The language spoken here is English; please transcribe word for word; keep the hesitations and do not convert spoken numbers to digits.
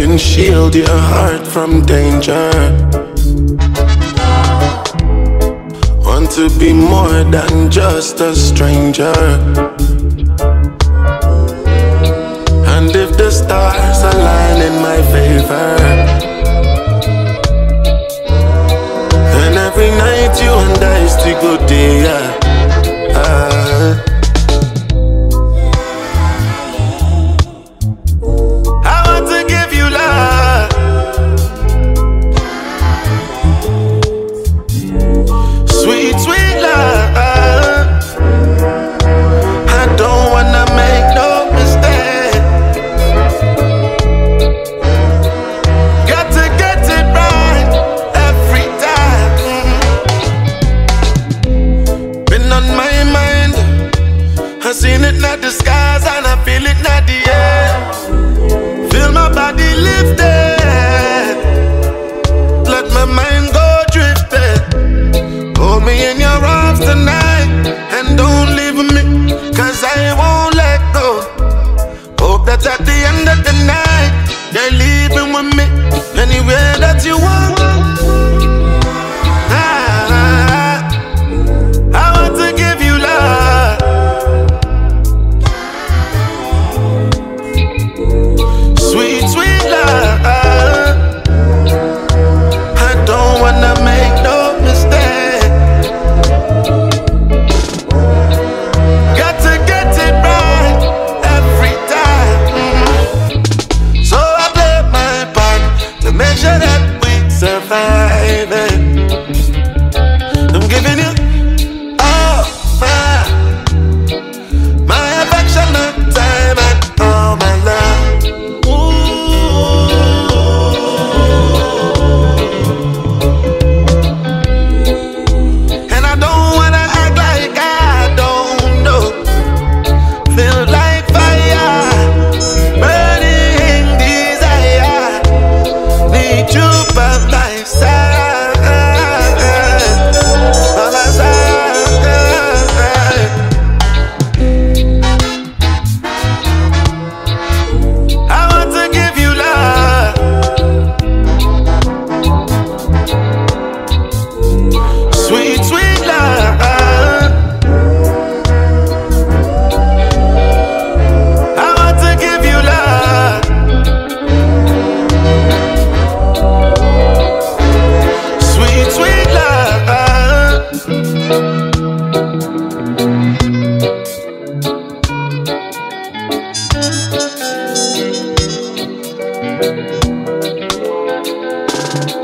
can shield your heart from danger. Want to be more than just a stranger. And if the stars align in my favor, then every night you and I still go day, yeah. uh, seen it not the skies and I feel it not the air. Feel my body lifted, let my mind go drifting. Hold me in your arms tonight and don't leave me, cause I won't let go. Hope that at the end of the night you're leaving with me anywhere that you want. I'm giving you all my, my affection, my time, and all my love. Ooh. And I don't wanna act like I don't know. Feel like fire, burning desire. Need you by my side. Sweet, sweet love. I want to give you love. Sweet, sweet love.